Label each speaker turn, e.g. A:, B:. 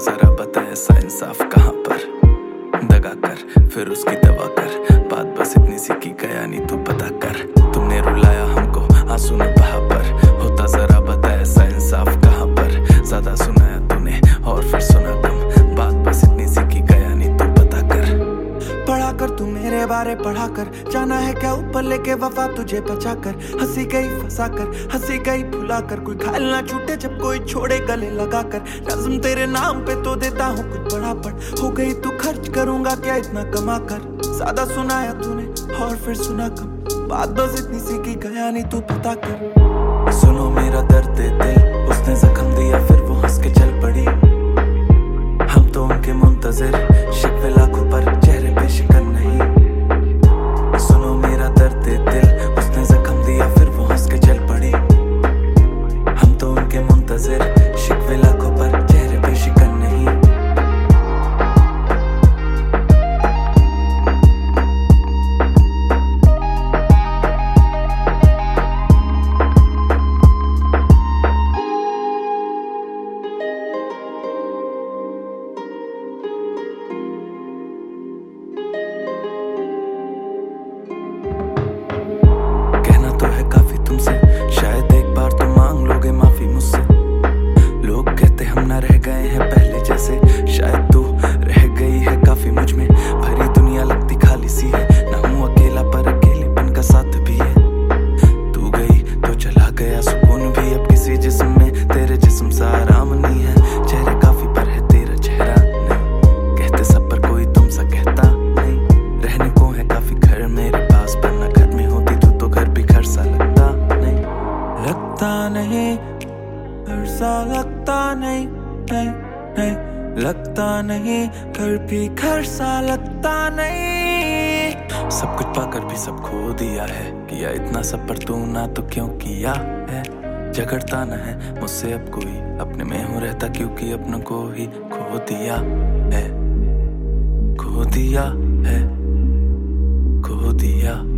A: जरा बता ऐसा इंसाफ कहाँ पर। दगा कर फिर उसकी दवा कर, बात बस इतनी सी की गया नहीं तू पता कर। तुमने रुलाया हमको आंसू ने बहा पर, होता जरा बता ऐसा इंसाफ कहाँ पर। ज्यादा सुनाया तूने और फिर सुना कम, बात बस इतनी सी की गया नहीं तू पता कर।
B: पढ़ा कर तू मेरे बारे पढ़ा कर, जाना है क्या ऊपर लेके वफा तुझे बचा कर। हंसी गई फंसा कर, हंसी गई भुला कर, कोई घायल ना छूटे जब कोई छोड़े गले लगा कर। नज़्म तेरे नाम पे तो देता हूँ कुछ बड़ा पढ़, हो गई तू खर्च करूंगा क्या इतना कमा कर। ज्यादा सुनाया तूने और फिर सुना कम, बात बस इतनी सी की गया नहीं तू पता कर।
A: सुनो मेरा दर्द दिल, उसने जख्म दिया फिर वो हंस के चल पड़ी। हम तो उनके मुंतजिर, शिकवे लाखों पर चेहरे पे शिकन नहीं। सुनो मेरा दर्द दिल, उसने जख्म दिया फिर वो हंस के चल पड़ी। हम तो उनके मुंतजिर, शिकवे लाखों पर चेहरे पे शिकन नहीं। तो है काफी तुमसे, शायद एक बार तो मांग लोगे माफी मुझसे। लोग कहते हम ना रह गए हैं पहले जैसे, शायद तू रह गई है काफी मुझ में। भरी दुनिया लगती खाली सी है, ना हूँ अकेला पर अकेलेपन का साथ भी है। तू गई तो चला गया सुकून भी, अब किसी जिस्म में तेरे जिस्म सा आराम नहीं है। चेहरे काफी पर है तेरा चेहरा नहीं, कहते सब पर कोई तुम सा कहता नहीं। रहने को है काफी घर मेरे पास, पर ना घर में होती तू तो घर भी घर सा लगता नहीं।
B: लगता नहीं घर सा लगता नहीं, नहीं नहीं लगता नहीं, घर भी घर सा लगता नहीं।
A: सब कुछ पाकर भी सब खो दिया है, किया इतना सब पर तू ना तो क्यों किया है। झगड़ता न है मुझसे अब कोई, अपने में हूँ रहता क्योंकि अपनों को ही खो दिया है, खो दिया है, खो दिया।